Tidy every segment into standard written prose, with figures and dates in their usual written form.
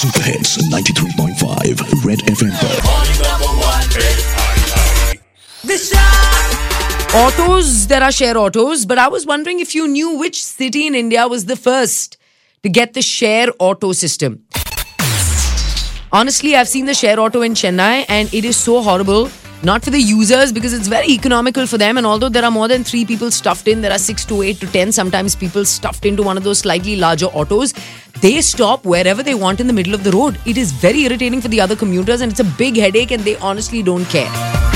Super Hits 93.5 Red FM पर Autos, there are share autos, but I was wondering if you knew which city in India was the first to get the share auto system. Honestly, I've seen the share auto in Chennai and it is so horrible. Not for the users because it's very economical for them, and although there are more than 3 people stuffed in, there are 6 to 8 to 10 sometimes people stuffed into one of those slightly larger autos. They stop wherever they want in the middle of the road. It is very irritating for the other commuters and it's a big headache and they honestly don't care.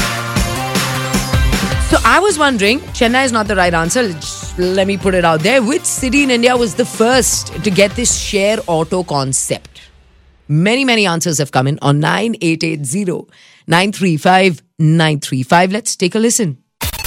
So I was wondering, Chennai is not the right answer. Let me put it out there. Which city in India was the first to get this share auto concept? Many answers have come in on 9880-935-935. Let's take a listen.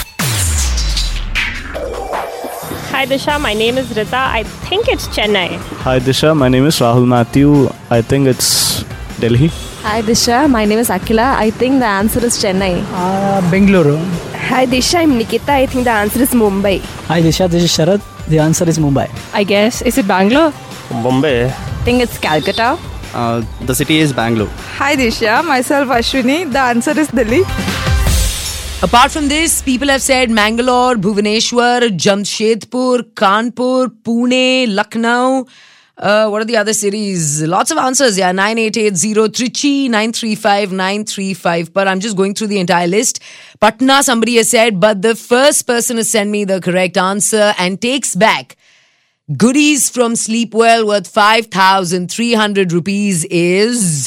Hi Disha, my name is Rita. I think it's Chennai. Hi Disha, my name is Rahul Matthew. I think it's Delhi. Hi Disha, my name is Akila. I think the answer is Chennai. Bengaluru. Hi Disha, I'm Nikita. I think the answer is Mumbai. Hi Disha, this is Sharad. The answer is Mumbai. I guess. Is it Bangalore? Bombay. I think it's Calcutta. The city is Bangalore. Hi Disha, myself Ashwini. The answer is Delhi. Apart from this, people have said Mangalore, Bhubaneswar, Jamshedpur, Kanpur, Pune, Lucknow. What are the other cities? Lots of answers, yeah. 9880, Trichy, 935-935. But I'm just going through the entire list. Patna, somebody has said, but the first person to send me the correct answer and takes back goodies from Sleepwell worth 5,300 rupees is...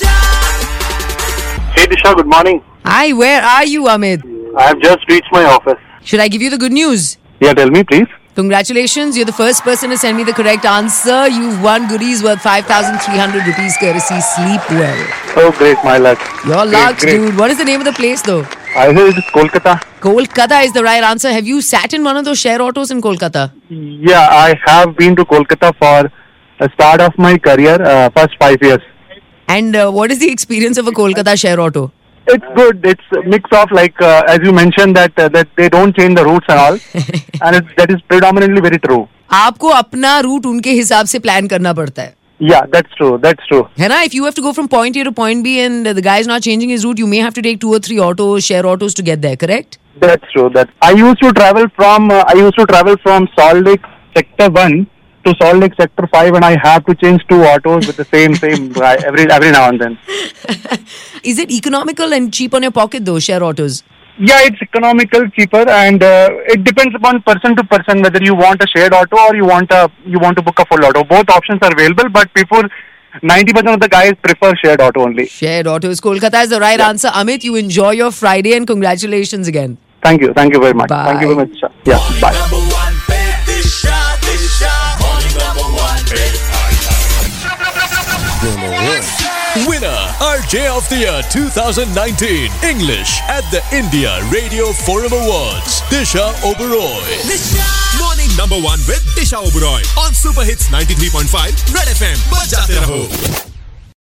Hey Disha, good morning. Hi, where are you, Amit? I have just reached my office. Should I give you the good news? Yeah, tell me please. Congratulations, you're the first person to send me the correct answer. You've won goodies worth 5,300 rupees courtesy Sleepwell. Oh great, my luck. Your luck, dude. What is the name of the place though? I heard it's Kolkata. Kolkata is the right answer. Have you sat in one of those share autos in Kolkata? Yeah, I have been to Kolkata for the start of my career, first 5 years. And what is the experience of a Kolkata share auto? It's good. It's a mix of as you mentioned that they don't change the routes and all. And that is predominantly very true. आपको अपना route उनके हिसाब से plan करना पड़ता है. Yeah, that's true. है ना? If you have to go from point A to point B and the guy is not changing his route, you may have to take 2 or 3 autos, share autos to get there, correct? That's true. I used to travel from Salt Lake Sector 1 to Salt Lake Sector 5 and I have to change 2 autos with the same guy every now and then. Is it economical and cheap on your pocket though, share autos? Yeah, it's economical, cheaper, and it depends upon person to person whether you want a shared auto or you want to book a full auto. Both options are available, but 90% of the guys prefer shared auto only. Shared autos. Kolkata is the right answer. Amit, you enjoy your Friday and congratulations again. Thank you very much. Bye. Thank you very much. Yeah, bye. Winner, RJ of the Year 2019, English at the India Radio Forum Awards, Disha Oberoi. Morning number 1 with Disha Oberoi on Super Hits 93.5 Red FM. Bajate raho.